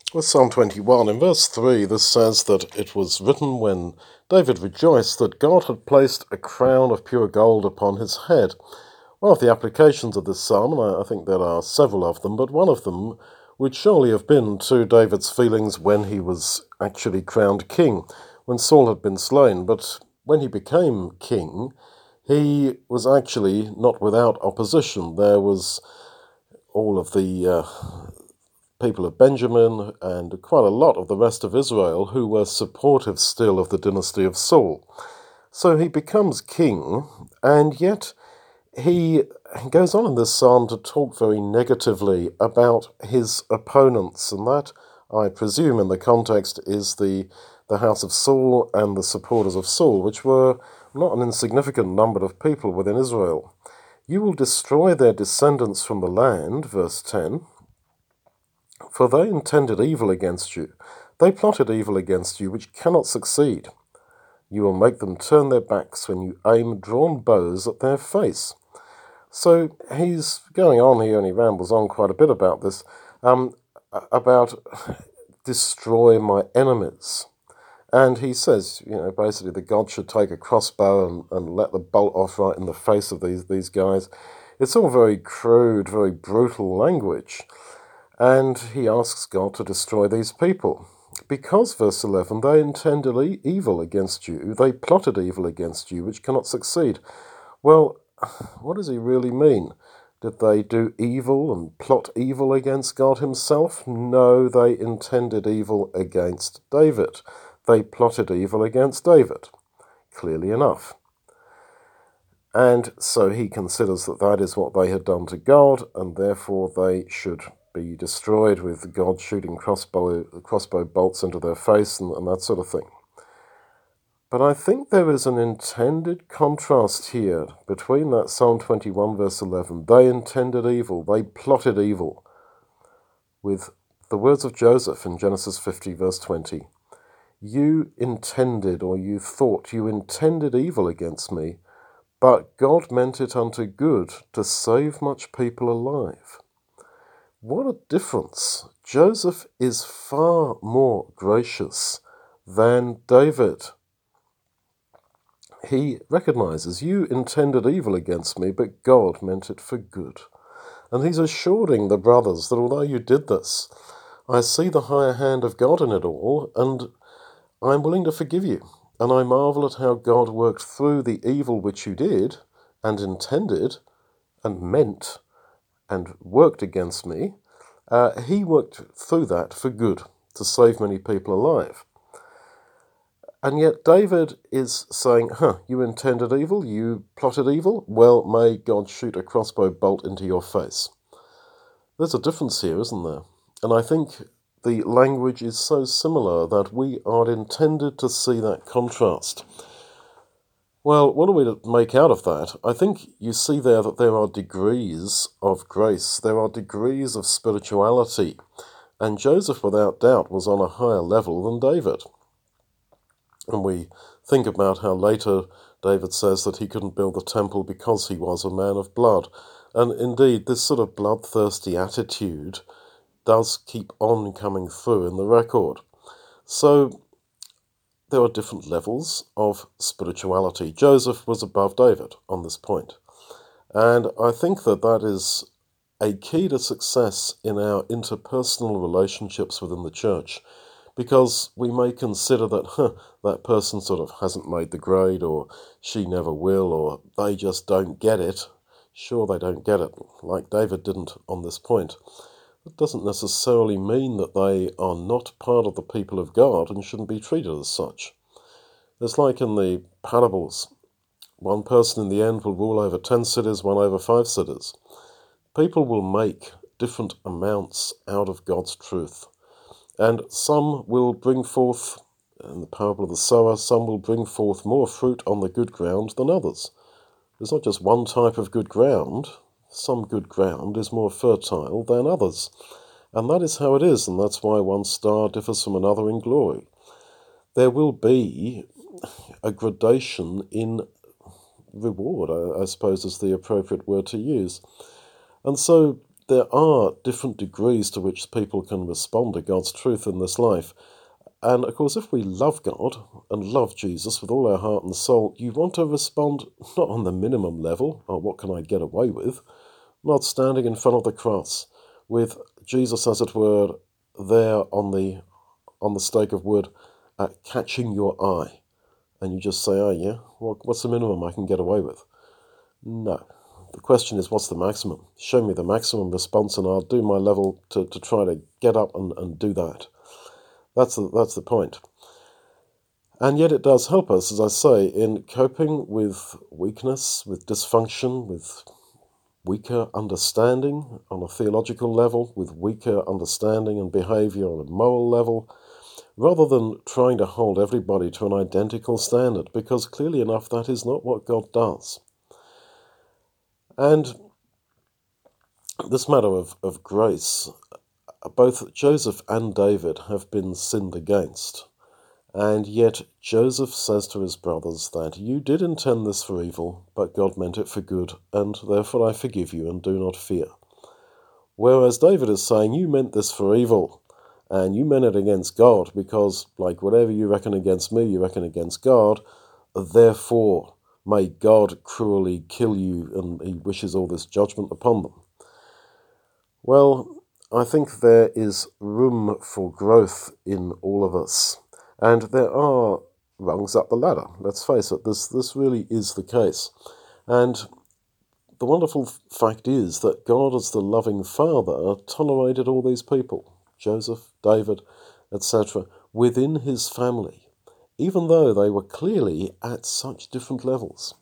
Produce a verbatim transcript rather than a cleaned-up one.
With Psalm twenty-one, in verse three, this says that it was written when David rejoiced that God had placed a crown of pure gold upon his head. One of the applications of this psalm, and I, I think there are several of them, but one of them would surely have been to David's feelings when he was actually crowned king, when Saul had been slain. But when he became king, he was actually not without opposition. There was all of the uh, people of Benjamin and quite a lot of the rest of Israel who were supportive still of the dynasty of Saul. So he becomes king, and yet he goes on in this psalm to talk very negatively about his opponents, and that, I presume, in the context is the, the house of Saul and the supporters of Saul, which were not an insignificant number of people within Israel. You will destroy their descendants from the land, verse ten, for they intended evil against you. They plotted evil against you, which cannot succeed. You will make them turn their backs when you aim drawn bows at their face. So he's going on here, and he rambles on quite a bit about this, um, about destroy my enemies. And he says, you know, basically that God should take a crossbow and, and let the bolt off right in the face of these, these guys. It's all very crude, very brutal language. And he asks God to destroy these people. Because, verse eleven, they intended evil against you, they plotted evil against you, which cannot succeed. Well, what does he really mean? Did they do evil and plot evil against God himself? No, they intended evil against David. They plotted evil against David, clearly enough. And so he considers that that is what they had done to God, and therefore they should be destroyed, with God shooting crossbow, crossbow bolts into their face and, and that sort of thing. But I think there is an intended contrast here between that Psalm twenty-one verse eleven, they intended evil, they plotted evil, with the words of Joseph in Genesis fifty verse twenty. You intended, or you thought, you intended evil against me, but God meant it unto good to save much people alive. What a difference. Joseph is far more gracious than David. He recognizes, you intended evil against me, but God meant it for good. And he's assuring the brothers that although you did this, I see the higher hand of God in it all, and I'm willing to forgive you. And I marvel at how God worked through the evil which you did, and intended, and meant, and worked against me. Uh, he worked through that for good, to save many people alive. And yet David is saying, huh, you intended evil, you plotted evil, well, may God shoot a crossbow bolt into your face. There's a difference here, isn't there? And I think the language is so similar that we are intended to see that contrast. Well, what are we to make out of that? I think you see there that there are degrees of grace, there are degrees of spirituality, and Joseph, without doubt, was on a higher level than David. And we think about how later David says that he couldn't build the temple because he was a man of blood. And indeed, this sort of bloodthirsty attitude does keep on coming through in the record. So there are different levels of spirituality. Joseph was above David on this point. And I think that that is a key to success in our interpersonal relationships within the church, because we may consider that huh, that person sort of hasn't made the grade, or she never will, or they just don't get it. Sure, they don't get it, like David didn't on this point. It doesn't necessarily mean that they are not part of the people of God and shouldn't be treated as such. It's like in the parables. One person in the end will rule over ten cities, one over five cities. People will make different amounts out of God's truth. And some will bring forth, in the parable of the sower, some will bring forth more fruit on the good ground than others. There's not just one type of good ground. Some good ground is more fertile than others. And that is how it is, and that's why one star differs from another in glory. There will be a gradation in reward, I, I suppose is the appropriate word to use. And so there are different degrees to which people can respond to God's truth in this life. And of course, if we love God and love Jesus with all our heart and soul, you want to respond not on the minimum level, or what can I get away with, not standing in front of the cross with Jesus, as it were, there on the on the stake of wood, uh, catching your eye, and you just say, oh yeah, well, what's the minimum I can get away with? No. The question is, what's the maximum? Show me the maximum response and I'll do my level to, to try to get up and, and do that. That's the, that's the point. And yet it does help us, as I say, in coping with weakness, with dysfunction, with weaker understanding on a theological level, with weaker understanding and behavior on a moral level, rather than trying to hold everybody to an identical standard, because clearly enough that is not what God does. And this matter of, of grace, both Joseph and David have been sinned against. And yet Joseph says to his brothers that you did intend this for evil, but God meant it for good, and therefore I forgive you and do not fear. Whereas David is saying, you meant this for evil, and you meant it against God, because, like, whatever you reckon against me, you reckon against God, therefore may God cruelly kill you, and he wishes all this judgment upon them. Well, I think there is room for growth in all of us. And there are rungs up the ladder. Let's face it, this, this really is the case. And the wonderful fact is that God, as the loving Father, tolerated all these people, Joseph, David, et cetera, within his family, even though they were clearly at such different levels.